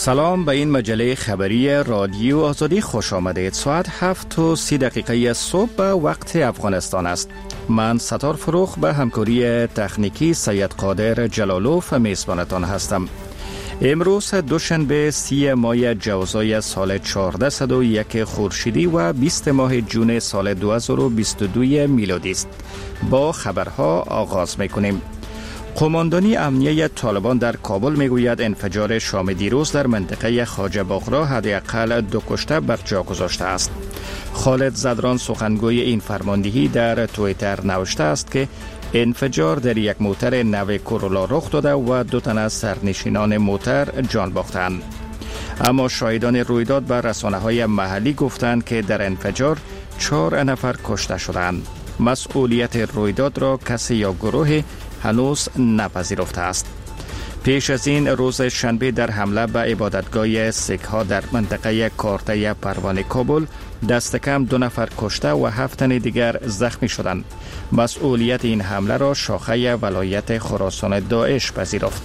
سلام به این مجله خبری رادیو آزادی خوش آمدید. ساعت 7:30 صبح به وقت افغانستان است. من ستار فروخ به همکاری تکنیکی سید قادر جلالوف میزبانتان هستم. امروز دوشنبه 30 ماه جوزای سال 1401 خورشیدی و 20 ماه جون سال 2022 میلادی است. با خبرها آغاز میکنیم. قماندانی امنیه طالبان در کابل میگوید انفجار شام دیروز در منطقه خواجه باغرا حداقل 2 کشته بر جا گذاشته است. خالد زدران سخنگوی این فرماندهی در توییتر نوشته است که انفجار در یک موتر نو کورولا رخ داده و 2 تن از سرنشینان موتر جان باختند. اما شاهدان رویداد به رسانه‌های محلی گفتند که در انفجار 4 نفر کشته شدند. مسئولیت رویداد را کسی یا گروه هنوز نپذیرفته است. پیش از این روز شنبه در حمله به عبادتگاه سیک ها در منطقه کارته پروانه کابل دست کم 2 نفر کشته و 7 تن دیگر زخمی شدند. مسئولیت این حمله را شاخه ولایت خراسان داعش پذیرفت.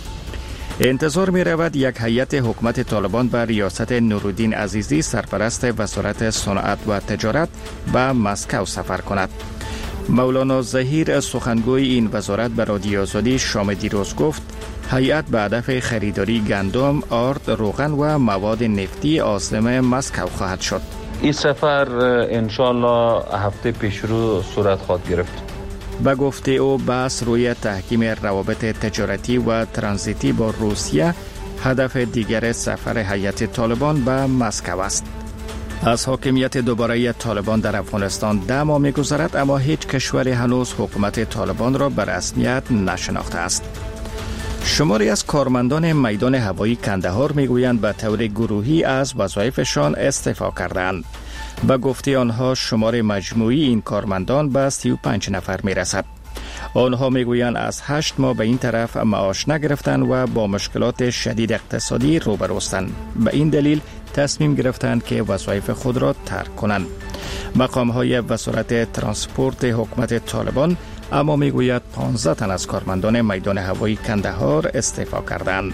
انتظار می رود یک هیئت حکومت طالبان به ریاست نورالدین عزیزی سرپرست وزارت صنعت و تجارت به مسکو سفر کند. مولانا ظهیر سخنگوی این وزارت به رادیو آزادی شام دیروز گفت هیئت به هدف خریداری گندم، آرد، روغن و مواد نفتی عاصمه مسکو خواهد شد. این سفر انشالله هفته پیش رو صورت خواهد گرفت. به گفته او بحث روی تحکیم روابط تجارتی و ترانزیتی با روسیه هدف دیگر سفر هیئت طالبان به مسکو است. از حاکمیت دوباره طالبان در افغانستان 10 ماه می‌گذرد، اما هیچ کشوری هنوز حکومت طالبان را به رسمیت نشناخته است. شماری از کارمندان میدان هوایی کندهار میگویند به طور گروهی از وظایفشان استعفا کردند. به گفته آنها شمار مجموعی این کارمندان به 35 نفر میرسد. آنها میگویند از 8 ماه به این طرف معاش نگرفتند و با مشکلات شدید اقتصادی روبروستند. به این دلیل تصمیم گرفتند که وظایف خود را ترک کنند. مقام‌های وزارت ترانسپورت حکومت طالبان اما میگوید 15 تن از کارمندان میدان هوایی کندهار استعفا کردند.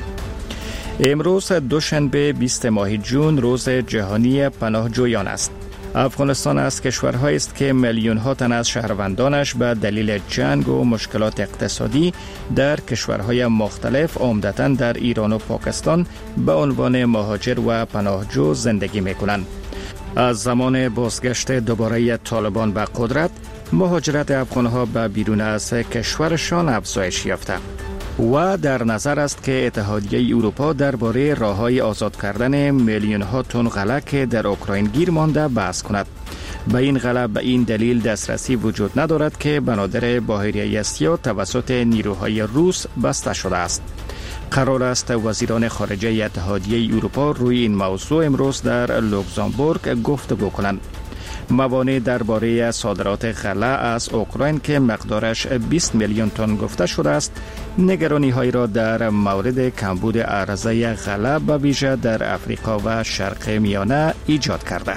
امروز دوشنبه 20 ماه جون روز جهانی پناهجویان است. افغانستان از کشورهایی است که میلیون ها تن از شهروندانش به دلیل جنگ و مشکلات اقتصادی در کشورهای مختلف عمدتاً در ایران و پاکستان به عنوان مهاجر و پناهجو زندگی می‌کنند. از زمان بازگشت دوباره طالبان به قدرت، مهاجرت افغان‌ها به بیرون از کشورشان افزایش یافته و در نظر است که اتحادیه اروپا درباره راه‌های آزاد کردن میلیون ها تن غله که در اوکراین گیر مانده بحث کند. به این غله به این دلیل دسترسی وجود ندارد که بنادر بحیره سیاه توسط نیروهای روس بسته شده است. قرار است وزیران خارجه اتحادیه اروپا روی این موضوع امروز در لوکزامبورگ گفتگو کنند. موانع درباره صادرات غله از اوکراین که مقدارش 20 میلیون تن گفته شده است، نگرانی های را در مورد کمبود عرضه غله به ویژه در افریقا و شرق میانه ایجاد کرده.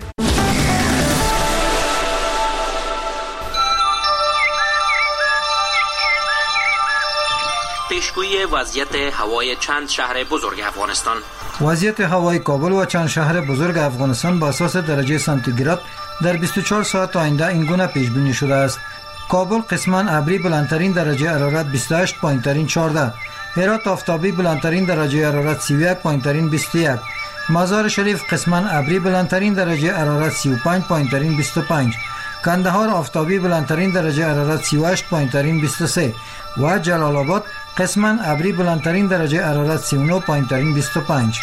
پیشگویی وضعیت هوای چند شهر بزرگ افغانستان. وضعیت هوای کابل و چند شهر بزرگ افغانستان با اساس درجه سانتیگراد در 24 ساعت آینده این گونه پیش بینی شده است. کابل قسماً ابری بلندترین درجه حرارت 28، پایینترین 14. هرات آفتابی بلندترین درجه حرارت 31، پایینترین 21. مزار شریف قسماً ابری بلندترین درجه حرارت 35، پایینترین 25. کندهار آفتابی بلندترین درجه حرارت 38، پایینترین 23 و جلال آباد قسماً ابری بلندترین درجه حرارت 39، پایینترین 25.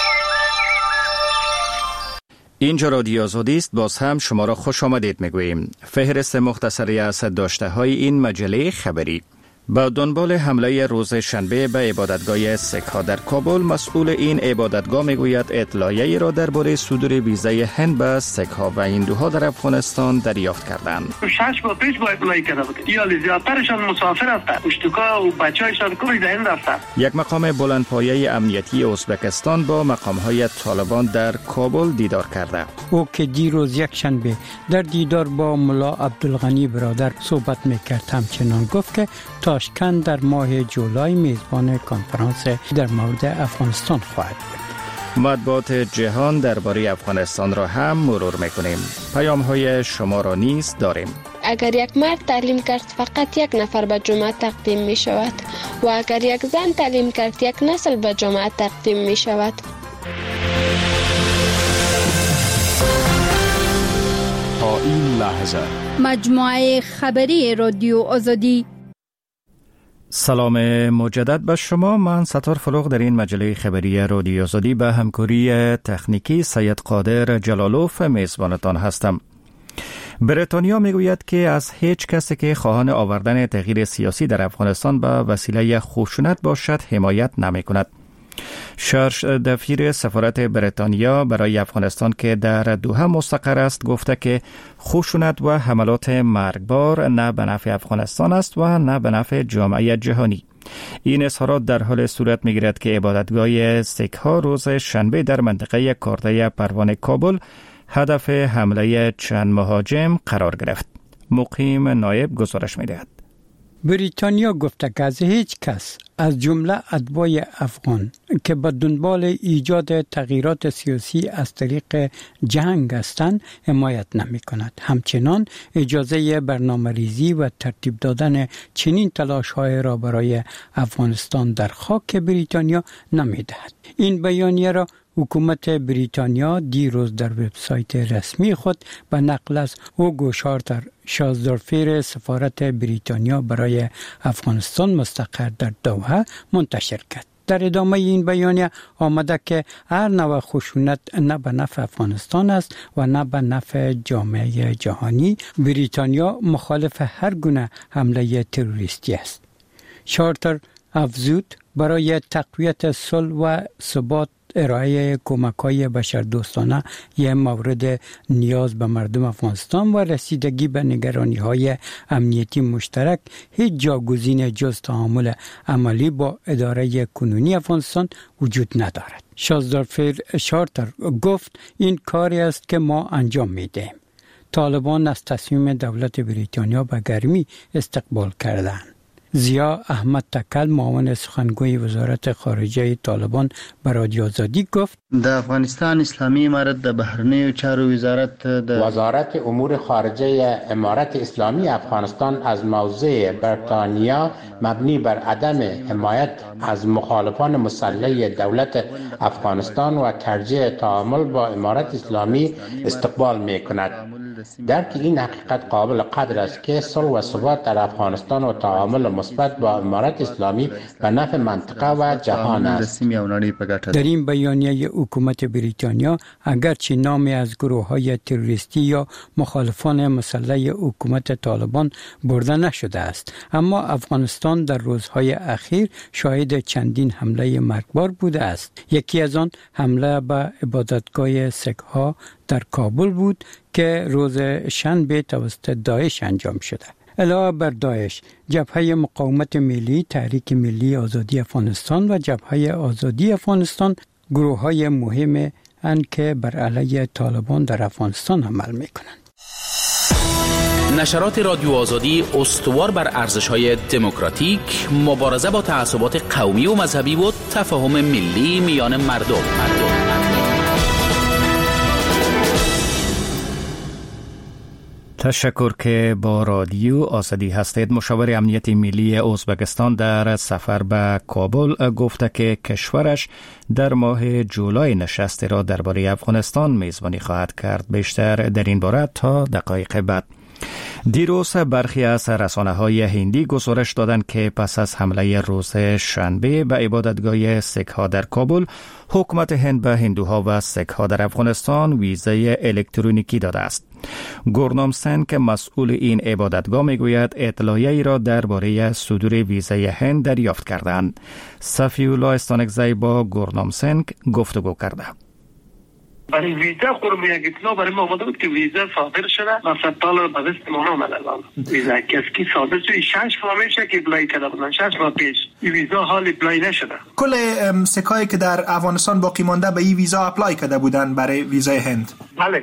اینجا رادیو آزادی است. باز هم شما را خوش آمدید میگوییم. فهرست مختصری از داشته های این مجله خبری. با دنبال حمله روز شنبه به عبادتگاه سیک ها در کابل، مسئول این عبادتگاه میگوید اطلاعیه‌ای را درباره صدور ویزای هند به سیک ها و هندوها در افغانستان دریافت کردند. 6 ماه پیش با اطلاعی کرده بود. یا زیادترشان مسافر هستند. اشتکا و بچه‌هایشان کوی هند هستند. یک مقام بلندپایه امنیتی ازبکستان با مقام‌های طالبان در کابل دیدار کرده. او که دیروز یک شنبه در دیدار با ملا عبدالغنی برادر صحبت میکرد، همچنان گفت که تاشکند در ماه جولای میزبان کنفرانس در مورد افغانستان خواهد بود. مطبوعات جهان درباره افغانستان را هم مرور میکنیم. پیام های شما را نیز داریم. اگر یک مرد تعلیم کرد فقط یک نفر به جامعه تقدیم می شود و اگر یک زن تعلیم کرد یک نسل به جامعه تقدیم می شود. تا این لحظه مجموعه خبری رادیو آزادی. سلام مجدد به شما. من ستار فلوغ در این مجله خبری رادیو آزادی به همکاری تکنیکی سید قادر جلالوف میزبانتان هستم. بریتانیا میگوید که از هیچ کسی که خواهان آوردن تغییر سیاسی در افغانستان به وسیله خشونت باشد حمایت نمی کند. شارژ دفیر سفارت بریتانیا برای افغانستان که در دوحه مستقر است گفته که خشونت و حملات مرگبار نه به نفع افغانستان است و نه به نفع جامعه جهانی. این اظهارات در حال صورت می‌گیرد که عبادتگاه سیک ها روز شنبه در منطقه کارته پروان کابل هدف حمله چند مهاجم قرار گرفت. مقیم نایب گزارش می‌دهد. بریتانیا گفته که از هیچ کس از جمله اتباع افغان که به دنبال ایجاد تغییرات سیاسی از طریق جنگ هستند حمایت نمی کند. همچنان اجازه برنامه‌ریزی و ترتیب دادن چنین تلاش‌های را برای افغانستان در خاک بریتانیا نمی دهد. این بیانیه را حکومت بریتانیا دیروز در وبسایت رسمی خود به نقل از هوگو شارتر، شازدارفیر سفارت بریتانیا برای افغانستان مستقر در دوحه منتشر کرد. در ادامه این بیانیه آمده که هر نوع خشونت نه به نفع افغانستان است و نه به نفع جامعه جهانی. بریتانیا مخالف هر گونه حمله تروریستی است. شارتر افزود برای تقویت صلح و ثبات ارائه کمک‌های بشردوستانه یک مورد نیاز به مردم افغانستان و رسیدگی به نگرانی‌های امنیتی مشترک هیچ جاگزین جز تعامل عملی با اداره کنونی افغانستان وجود ندارد. شازدارفیر شارتر گفت این کاری است که ما انجام می‌دهیم. طالبان از تصمیم دولت بریتانیا به گرمی استقبال کردند. زیا احمد تکل معاون سخنگوی وزارت خارجه طالبان به رادیو آزادی گفت د افغانستان اسلامی امارت د بهرنیو چارو وزارت امور خارجه امارت اسلامی افغانستان از موضع بریتانیا مبنی بر عدم حمایت از مخالفان مسلح دولت افغانستان و ترجیح تعامل با امارت اسلامی استقبال می‌کند. درک این حقیقت قابل قدر است که صلح و ثبات در افغانستان و تعامل مثبت با امارت اسلامی به نفع منطقه و جهان است. در این بیانیه حکومت بریتانیا اگرچه نامی از گروه‌های تروریستی یا مخالفان مسلح حکومت طالبان برده نشده است، اما افغانستان در روزهای اخیر شاهد چندین حمله مرگبار بوده است. یکی از آن حمله به عبادتگاه سیک‌ها در کابل بود که روز شنبه توسط داعش انجام شده. علاوه بر داعش، جبهه مقاومت ملی، تحریک ملی آزادی افغانستان و جبهه آزادی افغانستان گروه‌های مهم اند که بر علیه طالبان در افغانستان عمل می‌کنند. نشرات رادیو آزادی استوار بر ارزش‌های دموکراتیک، مبارزه با تعصبات قومی و مذهبی و تفاهم ملی میان مردم. تشکر که با رادیو آزادی هستید. مشاور امنیت ملی ازبکستان در سفر به کابل گفته که کشورش در ماه جولای نشستی را درباره افغانستان میزبانی خواهد کرد. بیشتر در این باره تا دقایق بعد. دیروز برخی از رسانه‌های هندی گزارش دادند که پس از حمله روز شنبه به عبادتگاه سیک‌ها در کابل، حکومت هند به هندوها و سیک‌ها در افغانستان ویزای الکترونیکی داده است. گورنام سن که مسئول این عبادتگاه میگوید اطلاعیه‌ای را درباره صدور ویزای هند دریافت کردند. صفی‌الله استانکزی با گورنام سن گفتگو کرده. برای ویزا خورم یک اطلاع برای ما آمده بود که ویزا صادر شده و ستال به دست ما آمده الان. ویزا که صادر شده 6 ماه میشه که اپلای کرده بودن، 6 ماه پیش. این ویزا حال اپلای نشده. کل سکایی که در افغانستان باقی مانده به این ویزا اپلای کرده بودن برای ویزای هند. بله.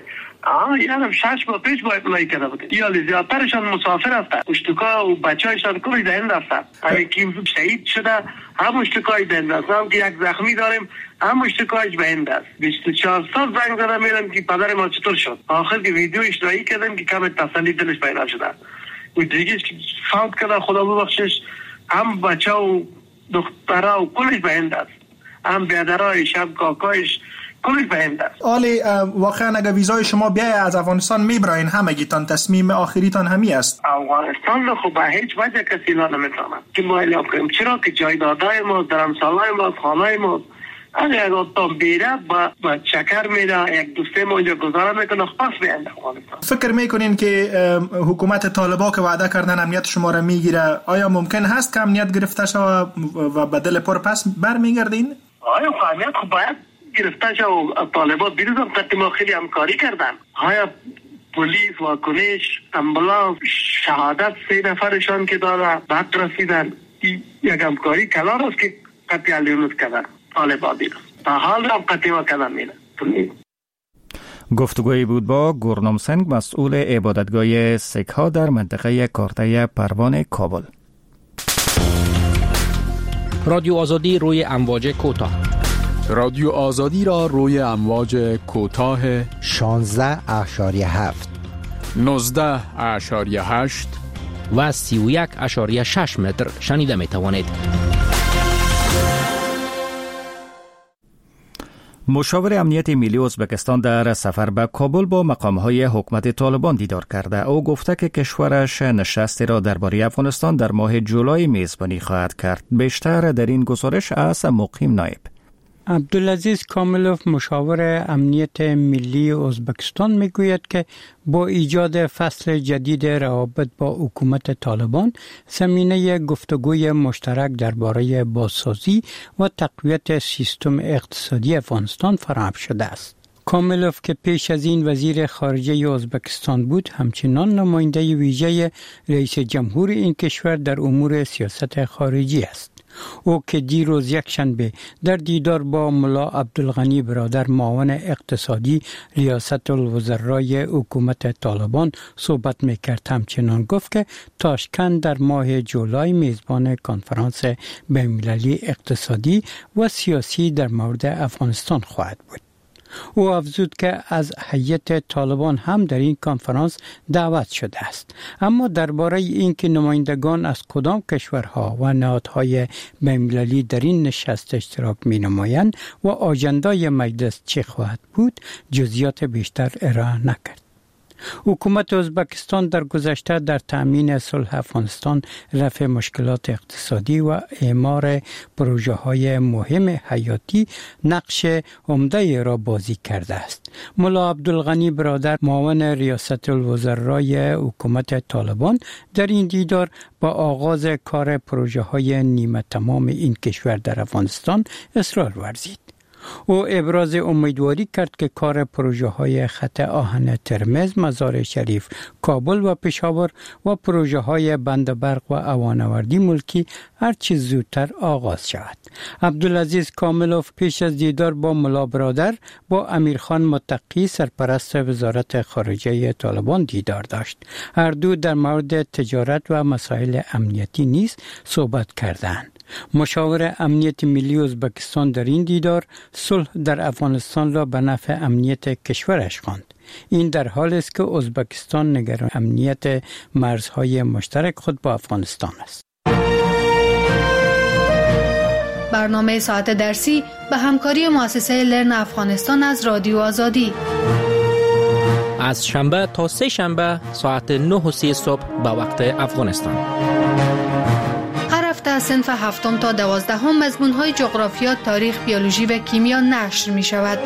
یعنی 6 ماه پیش با اپلای کرده بودن. یا زیادترشان مسافر هستند. اشتکا و بچه‌هایشان کلی دهنده هستند. همین که شهید شده هم اشتکای دهنده است. هم که یک زخمی داریم هم اشتکایش بهنده است. 24 سال زنگ زدم میرم که پدر ما چطور شد. آخر که ویدیو اشتراکی کردم که کم تسلی دلش پیدا شده. و دیگه فوت کرده خدا ببخشش. هم بچه و دخترها و کلش بهنده است. هم بیادرهای شب کاکایش کلش بهنده است. آلی واقعا اگر ویزای شما بیای از افغانستان میبراین همگیتان تصمیم آخریتان همی است؟ افغانستان خب به هیچ وجه کسی لا نمیتونه که ما اعلام کنیم، چرا که جایدادهای ما درمسالهای ما خانهای ما اگر تا بیره با چکر میره یک دوسته ما اینجا گذاره میکنه پس بیاند افغانستان. فکر میکنین که حکومت طالبان که وعده کردن امنیت شما را میگیره آیا ممکن هست که امنیت گرفته شود و بدل پر پس برمیگردین؟ آیا امنیت خب باید گرفته شود و طالبان دیروز هم قد ما خیلی همکاری کردن. آیا پلیس واکنش امبولانس شهادت 3 نفرشان که داره بعد رسیدن یک همکاری کلان است که قطعی علیونوز کردن طالبان دیروز تا حال هم قطعی ما کردن میره. گفتگویی بود با گورنم سنگ مسئول عبادتگاه سیک ها در منطقه کارته پروان کابل. رادیو آزادی روی امواج کوتاه. رادیو آزادی را روی امواج کوتاه 16.7 19.8 و 31.6 متر شنیده می توانید. مشاور امنیت ملی ازبکستان در سفر به کابل با مقام‌های حکومت طالبان دیدار کرده. او گفته که کشورش نشستی را درباره افغانستان در ماه جولای میزبانی خواهد کرد. بیشتر در این گزارش از مقیم نایب. عبدالعزیز کاملوف مشاور امنیت ملی ازبکستان میگوید که با ایجاد فصل جدید روابط با حکومت طالبان زمینه گفتگوی مشترک درباره بازسازی و تقویت سیستم اقتصادی افغانستان فراهم شده است. کاملوف که پیش از این وزیر خارجه ازبکستان بود همچنان نماینده ویژه رئیس جمهور این کشور در امور سیاست خارجی است. او که دیروز یکشنبه در دیدار با ملا عبدالغنی برادر معاون اقتصادی ریاست الوزرای حکومت طالبان صحبت میکرد همچنان گفت که تاشکند در ماه جولای میزبان کنفرانس بین‌المللی اقتصادی و سیاسی در مورد افغانستان خواهد بود. او افزود که از هیئت طالبان هم در این کنفرانس دعوت شده است، اما درباره اینکه نمایندگان از کدام کشورها و نهادهای بین‌المللی در این نشست اشتراک می‌نمایند و آژندای مجلس چه خواهد بود جزئیات بیشتر ارائه نکرد. حکومت ازبکستان در گذشته در تأمین صلح افغانستان، رفع مشکلات اقتصادی و اعمار پروژه‌های مهم حیاتی نقش عمده را بازی کرده است. ملا عبدالغنی برادر معاون ریاست الوزرای حکومت طالبان در این دیدار با آغاز کار پروژه‌های نیمه تمام این کشور در افغانستان اصرار ورزید. او ابراز امیدواری کرد که کار پروژه های خط آهن ترمز، مزار شریف، کابل و پشاور و پروژه های بند برق و اوانوردی ملکی هرچه زودتر آغاز شود. عبدالعزیز کاملوف پیش از دیدار با ملا برادر با امیرخان متقی سرپرست وزارت خارجه طالبان دیدار داشت. هر دو در مورد تجارت و مسائل امنیتی نیز صحبت کردند. مشاور امنیت ملی ازبکستان در این دیدار صلح در افغانستان را به نفع امنیت کشورش خواند. این در حالی است که ازبکستان نگران امنیت مرزهای مشترک خود با افغانستان است. برنامه ساعت درسی به همکاری مؤسسه لرن افغانستان از رادیو آزادی از شنبه تا سه شنبه ساعت 9:30 صبح به وقت افغانستان. از صنف 7 تا 12 مضمون‌های جغرافیا، تاریخ، بیولوژی و کیمیا نشر می‌شود.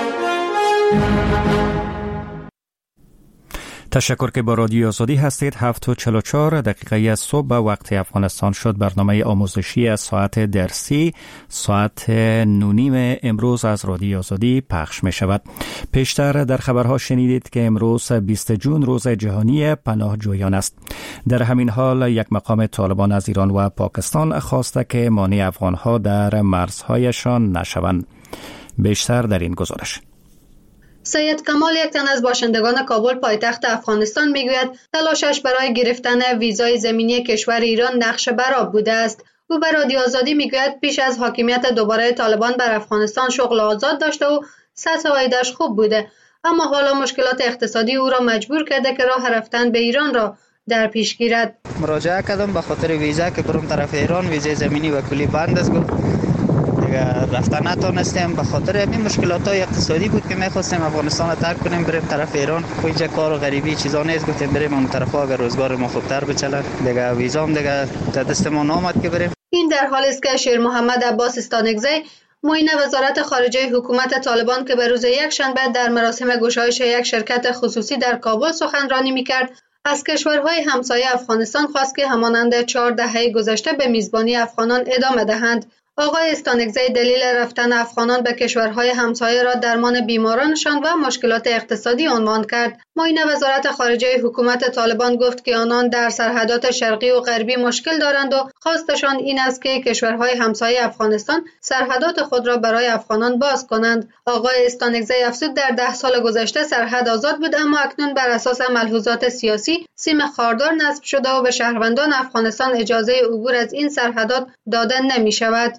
تشکر که با رادیو آزادی هستید. 7:44 دقیقه از صبح به وقت افغانستان شد. برنامه آموزشی از ساعت درسی ساعت 9:30 امروز از رادیو آزادی پخش می شود. پیشتر در خبرها شنیدید که امروز 20 جون روز جهانی پناهجویان است. در همین حال یک مقام طالبان از ایران و پاکستان خواسته که مانع افغانها در مرزهایشان نشوند. بیشتر در این گزارش. سید کمال، یک تن از باشندگان کابل پایتخت افغانستان، میگوید تلاشش برای گرفتن ویزای زمینی کشور ایران نقش برآب بوده است. او به رادیو آزادی میگوید پیش از حاکمیت دوباره طالبان بر افغانستان شغل آزاد داشته و سطح عایدش خوب بوده، اما حالا مشکلات اقتصادی او را مجبور کرده که راه رفتن به ایران را در پیش گیرد. مراجعه کردم به خاطر ویزا که برم طرف ایران، ویزای زمینی و کلی بند است، دیگه رفتن نتونستیم به خاطر همین مشکلات‌های اقتصادی بود که می‌خواستیم افغانستان را ترک کنیم بریم طرف ایران. اینجا کار غریبی چیزا نیست، گفتیم بریم اون طرفا اگر روزگار ما خوبتر بچله. دیگه ویزام دیگه دست ما نامد که بریم. این در حالی است که شیر محمد عباس استانکزی، معین وزارت خارجه حکومت طالبان که به روز یکشنبه در مراسم گشایش یک شرکت خصوصی در کابل سخنرانی می‌کرد، از کشورهای همسایه افغانستان خواست که همانند 4 دهه گذشته به میزبانی افغانان ادامه دهند. آقای استانکزی دلیل رفتن افغانان به کشورهای همسایه را درمان بیمارانشان و مشکلات اقتصادی عنوان کرد. معین وزارت خارجه حکومت طالبان گفت که آنان در سرحدات شرقی و غربی مشکل دارند و خواستشان این است که کشورهای همسایه افغانستان سرحدات خود را برای افغانان باز کنند. آقای استانکزی افزود در 10 سال گذشته سرحد آزاد بود، اما اکنون بر اساس ملحوظات سیاسی سیم خاردار نصب شده و به شهروندان افغانستان اجازه عبور از این سرحدات داده نمی شود.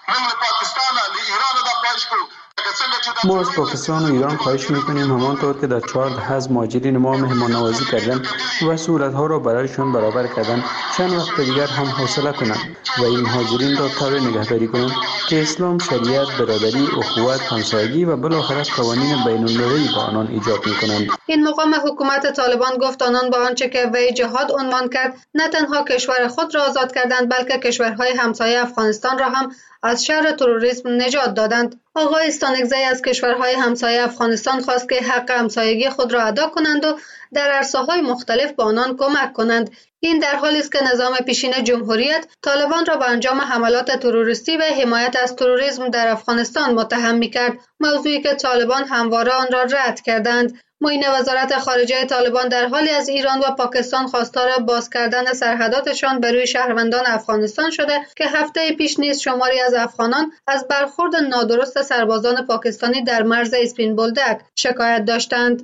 ما از پاکستان و ایران خواهش میکنیم همانطور که در 4 دهه از مهاجرین ما مهمان نوازی کردن و سهولت‌ها را برایشان برابر کردن، چند وقت دیگر هم حوصله کنند و این مهاجرین را طوری نگهداری کنند که اسلام، شریعت، برادری، اخوت، همسایگی و بالاخره قوانین بین‌المللی به آنان ایجاب میکنند. این مقام حکومت طالبان گفت آنان با آنچه که وی جهاد عنوان کرد نه تنها کشور خود را آزاد کردند، بلکه کشورهای همسایه افغانستان را هم از شر تروریسم نجات دادند. آقای استانکزی از کشورهای همسایه افغانستان خواست که حق همسایگی خود را ادا کنند و در عرصه‌های مختلف به آنان کمک کنند. این در حالی است که نظام پیشین جمهوریت طالبان را به انجام حملات تروریستی و حمایت از تروریسم در افغانستان متهم می‌کرد، موضوعی که طالبان همواره آن را رد کردند. معین وزارت خارجه طالبان در حالی از ایران و پاکستان خواستار باز کردن سرحداتشان به روی شهروندان افغانستان شده که هفته پیش نیز شماری از افغانان از برخورد نادرست سربازان پاکستانی در مرز اسپین بولدک شکایت داشتند.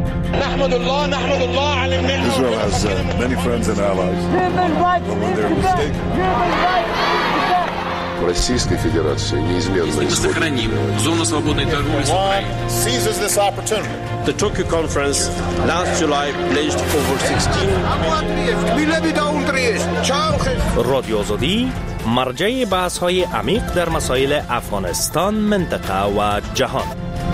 Israel has many friends and allies. But when they're mistaken. Российской Федерации неизменно сохраним зону свободной торговли с Украиной. Seizes this opportunity. The Tokyo conference last July pledged over 16 رادیو آزادی مرجع بحث‌های عمیق در مسائل افغانستان، منطقه و جهان.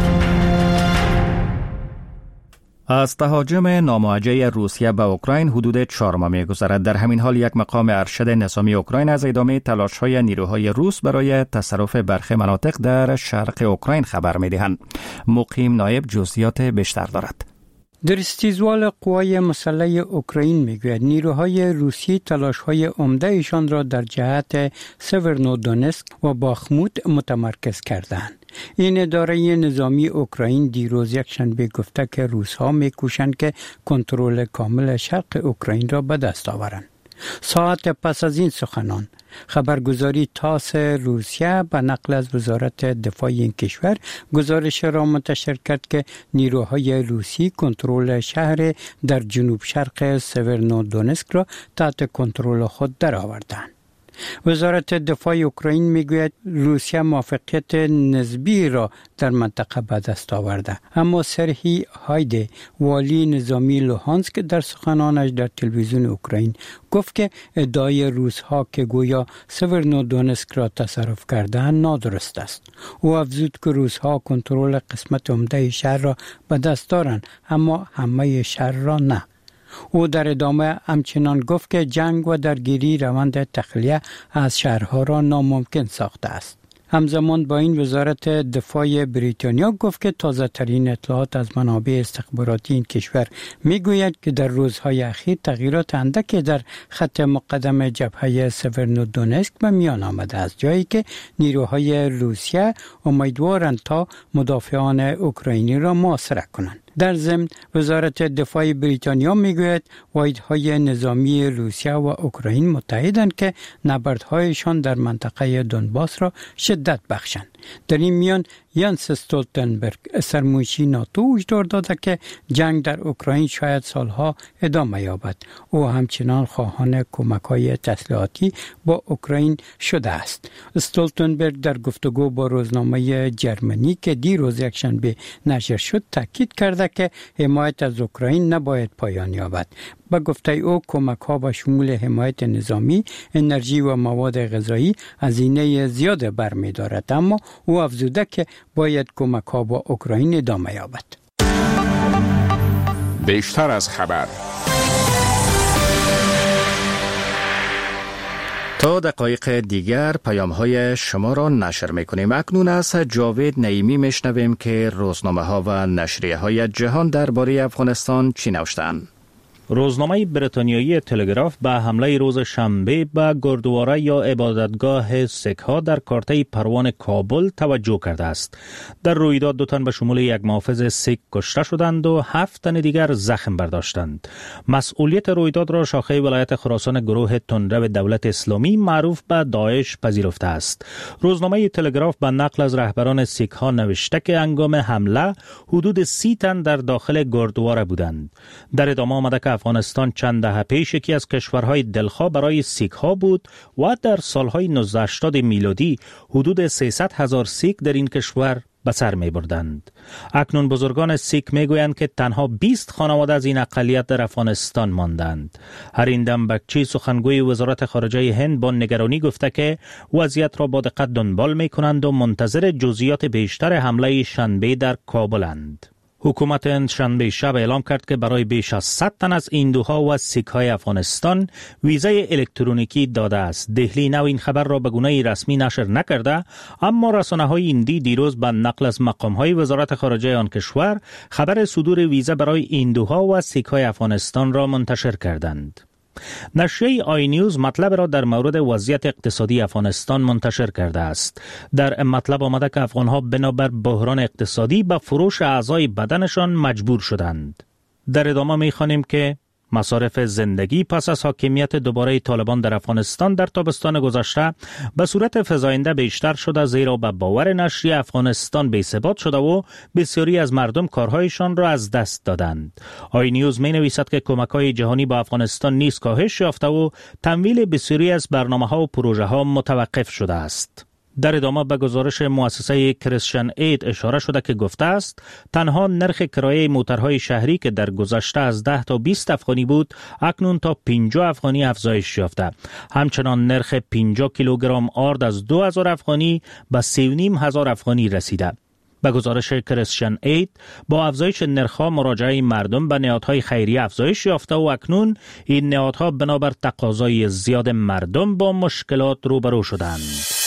از تهاجم ناموجه روسیه به اوکراین حدود 4 ماه می‌گذرد. در همین حال یک مقام ارشد نظامی اوکراین از ادامه تلاش‌های نیروهای روس برای تصرف برخی مناطق در شرق اوکراین خبر می‌دهند. مقیم نایب جزئیات بیشتر دارد. در استیزوال قوای مسلح اوکراین میگوید نیروهای روسی تلاش‌های عمده‌شان را در جهت سورنودونسک و باخموت متمرکز کردند. این اداره نظامی اوکراین دیروز یکشنبه گفته که روس‌ها می‌کوشند که کنترل کامل شرق اوکراین را به دست آورند. ساعت پس از این سخنان خبرگزاری تاس روسیه به نقل از وزارت دفاع این کشور گزارش را منتشر کرد که نیروهای روسی کنترل شهر در جنوب شرق سورنودونسک را تحت کنترل خود درآوردند. وزارت دفاع اوکراین میگوید روسیه موفقیت نسبی را در منطقه به دست آورده، اما سرهی هایده والی نظامی لوهانسک در سخنانش در تلویزیون اوکراین گفت که ادعای روس‌ها که گویا سورنودونسک را تصرف کردند نادرست است. او افزود که روس‌ها کنترل قسمت عمده شهر را به دست دارند، اما همه شهر را نه. او در ادامه همچنان گفت که جنگ و درگیری روند تخلیه از شهرها را ناممکن ساخته است. همزمان با این وزارت دفاع بریتانیا گفت که تازه ترین اطلاعات از منابع استخباراتی این کشور میگوید که در روزهای اخیر تغییرات اندکی در خط مقدم جبهه سورنودونسک به میان آمده است، جایی که نیروهای روسیه امیدوارند تا مدافعان اوکراینی را محاصره کنند. در ضمن وزارت دفاع بریتانیا میگوید واحدهای نظامی روسیه و اوکراین متحدند که نبردهایشان در منطقه دونباس را شدت بخشند. در این میان یانس استولتنبرگ سرمایشی ناتو هشدار داده که جنگ در اوکراین شاید سالها ادامه یابد. او همچنان خواهان کمک‌های تسلیحاتی با اوکراین شده است. استولتنبرگ در گفتگو با روزنامه جرمنی که دیروز یکشنبه نشر شد تاکید کرده که حمایت از اوکراین نباید پایان یابد. با گفته او کمک‌ها به شمول حمایت نظامی، انرژی و مواد غذایی هزینه زیاد برمی‌دارد، اما او افزوده که باید کمک‌ها با اوکراین ادامه یابد. بیشتر از خبر. تا دقایق دیگر پیام‌های شما را نشر می‌کنیم. اکنون از جاوید نعیمی میشنویم که روزنامه‌ها و نشریه‌های جهان درباره افغانستان چی نوشتند. روزنامه بریتانیایی تلگراف به حمله روز شنبه به گردواره یا عبادتگاه سیک‌ها در کارته پروان کابل توجه کرده است. در رویداد 2 تن به شمول یک محافظ سیک کشته شدند و 7 تن دیگر زخم برداشتند. مسئولیت رویداد را شاخه ولایت خراسان گروه تندرو دولت اسلامی معروف به داعش پذیرفته است. روزنامه تلگراف به نقل از رهبران سیک‌ها نوشته که هنگام حمله حدود 30 تن در داخل گردواره بودند. در ادامه آمده که افغانستان چند دهه پیش یکی از کشورهای دلخواه برای سیک‌ها بود و در سالهای 1980 میلادی حدود 300,000 سیک در این کشور به سر می بردند. اکنون بزرگان سیک می گویند که تنها 20 خانواده از این اقلیت در افغانستان ماندند. هریندم بگچی سخنگوی وزارت خارجه هند با نگرانی گفته که وضعیت را با دقت دنبال می کنند و منتظر جزئیات بیشتر حمله شنبه در کابلند. حکومت هند شنبه شب اعلام کرد که برای بیش از 100 تن از هندوها و سیک‌های افغانستان ویزای الکترونیکی داده است. دهلی نو این خبر را به گونه رسمی نشر نکرده، اما رسانه‌های هندی دیروز به نقل از مقام‌های وزارت خارجه آن کشور خبر صدور ویزا برای هندوها و سیک‌های افغانستان را منتشر کردند. نشریه آی نیوز مطلب را در مورد وضعیت اقتصادی افغانستان منتشر کرده است. در مطلب آمده که افغانها بنابر بحران اقتصادی به فروش اعضای بدنشان مجبور شدند. در ادامه می‌خوانیم که مصارف زندگی پس از حاکمیت دوباره طالبان در افغانستان در تابستان گذشته به صورت فزاینده بیشتر شده، زیرا به باور نشریه افغانستان بی‌ثبات شده و بسیاری از مردم کارهایشان را از دست دادند. آی نیوز می نویسد که کمک‌های جهانی با افغانستان نیز کاهش یافته و تمویل بسیاری از برنامه‌ها و پروژه‌ها متوقف شده است. در ادامه به گزارش مؤسسه کریسچن اید اشاره شده که گفته است تنها نرخ کرایه موترهای شهری که در گذشته از 10 تا 20 افغانی بود اکنون تا 50 افغانی افزایش یافته. همچنان نرخ 50 کیلوگرم آرد از 2000 افغانی به 3500 افغانی رسیده. به گزارش کریسچن اید با افزایش نرخ‌ها مراجعه مردم به نهادهای خیریه افزایش یافته و اکنون این نهادها بنابر تقاضای زیاد مردم با مشکلات روبرو شدند.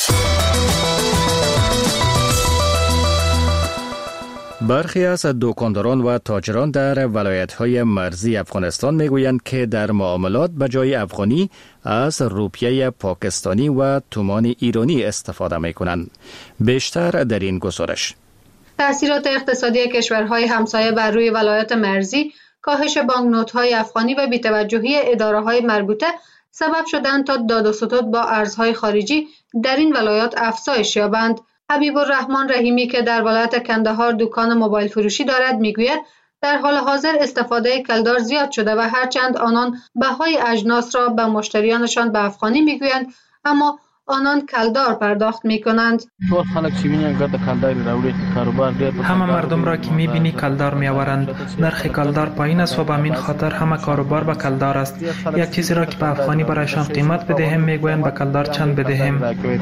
برخی از دکانداران و تاجران در ولایت‌های مرزی افغانستان میگویند که در معاملات به جای افغانی از روپیه پاکستانی و تومان ایرانی استفاده می‌کنند. بیشتر در این گزارش. تأثیرات اقتصادی کشورهای همسایه بر روی ولایت مرزی، کاهش بانکنوت‌های افغانی و بی‌توجهی اداره‌های مربوطه سبب شدند تا داد و ستد با ارزهای خارجی در این ولایات افزایش یابند. حبیب الرحمن رحیمی که در ولایت کندهار دکان موبایل فروشی دارد میگوید در حال حاضر استفاده کلدار زیاد شده و هرچند آنان بهای اجناس را به مشتریانشان به افغانی میگویند، اما آنان کلدار پرداخت میکنند. همه مردم را که میبینی کلدار میآورند. نرخ کلدار پایین است و به همین خاطر همه کاروبار به کلدار است. یک چیزی را که به افغانی برایشان قیمت بدهیم میگویند به کلدار چند بدهیم.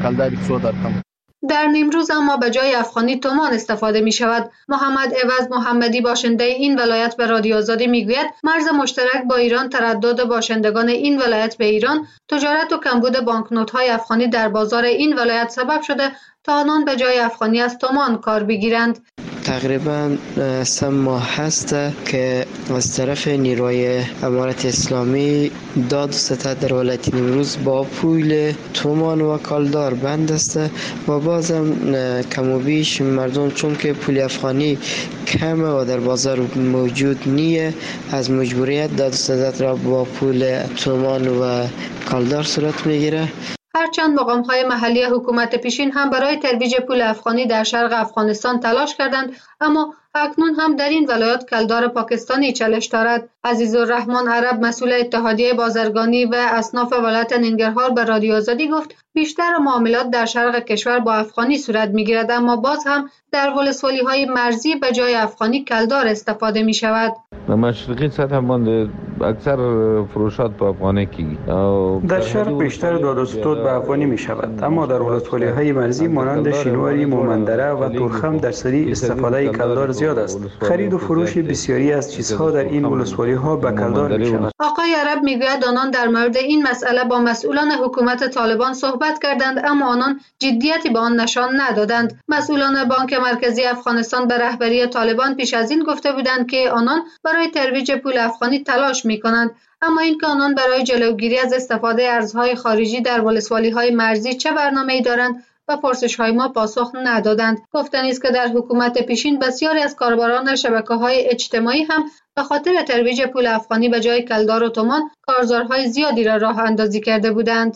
در نیمروز اما به جای افغانی تومان استفاده می شود. محمد عوض محمدی باشنده این ولایت به رادیو آزادی می گوید مرز مشترک با ایران، تردد باشندگان این ولایت به ایران، تجارت و کمبود بانکنوت‌های افغانی در بازار این ولایت سبب شده تا آنان به جای افغانی از تومان کار بگیرند. تقریبا 3 ماه هست که از طرف نیروی امارت اسلامی داد و ستد در ولایت نیمروز با پول تومان و کالدار بند است و بازم کم و بیش مردم چون که پول افغانی کمه و در بازار موجود نیه از مجبوریت داد و ستد را با پول تومان و کالدار صورت میگیره. هرچند مقام‌های محلی حکومت پیشین هم برای ترویج پول افغانی در شرق افغانستان تلاش کردند، اما اکنون هم در این ولایت کلدار پاکستانی چالش دارد. عزیزالرحمن عرب مسئول اتحادیه بازرگانی و اصناف ولایت ننگرهار به رادیو آزادی گفت بیشتر معاملات در شرق کشور با افغانی صورت می‌گیرد، اما باز هم در ولسوالی‌های مرزی به جای افغانی کلدار استفاده می‌شود. در مشرقی سطح مانده اکثر فروشات با افغانی کی در شرق بیشتر داد و ستد به افغانی می شود، اما در ولسوالی‌های مرزی مانند شینواری، مومندره و تورخم در سری استفاده کلدار زیاد است. خرید و فروش بسیاری از چیزها در این ولسوالی‌ها به کلدار می شود. آقای عرب میگوید آنان در مورد این مسئله با مسئولان حکومت طالبان صحبت کردند، اما آنان جدیتی به آن نشان ندادند. مسئولان بانک مرکزی افغانستان به رهبری طالبان پیش از این گفته بودند که آنان برای ترویج پول افغانی تلاش می‌کنند، اما اینکه آنان برای جلوگیری از استفاده ارزهای خارجی در ولسوالی‌های مرزی چه برنامه‌ای دارند و پرسش‌های ما پاسخ ندادند. گفتنی است که در حکومت پیشین بسیاری از کاربران شبکه‌های اجتماعی هم به خاطر ترویج پول افغانی به جای کلدار و تومان کارزارهای زیادی را راه اندازی کرده بودند.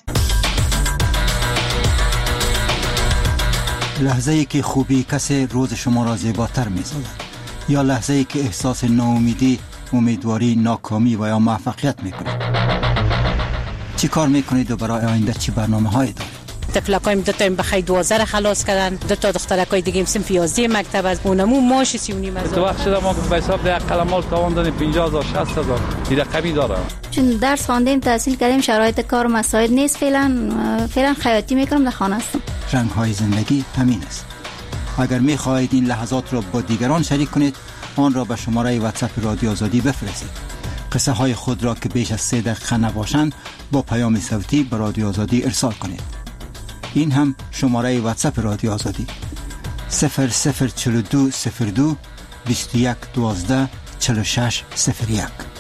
لحظه‌ای که خوبی کسی روز شما را زیباتر می‌سازد، یا لحظه‌ای که احساس ناامیدی، امیدواری، ناکامی و یا موفقیت می‌کنید. چی کار می‌کنید و برای آینده چی برنامه‌هایی دارید؟ تفلکایم دو تا بخای 12 خلاص کردن، دو تا دخترکای دیگه صنف 11 مکتب از اونمو ماش 39 هزار. تو وقت شده ما به حساب ده قلمال تاوان دادیم 50000 60000 این رقمی داره. چون درس خواندیم تحصیل کردیم شرایط کار مساعد نیست، فعلا خیاطی میکنم در خانه هستم. رنگ‌های زندگی همین است. اگر می‌خواهید این لحظات را با دیگران شریک کنید، آن را به شماره واتساپ رادیو آزادی بفرستید. قصه های خود را که بیش از 3 دقیقه نباشند با پیام صوتی به رادیو آزادی ارسال کنید. این هم شماره واتساپ رادیو آزادی 004202 21 12 46 01.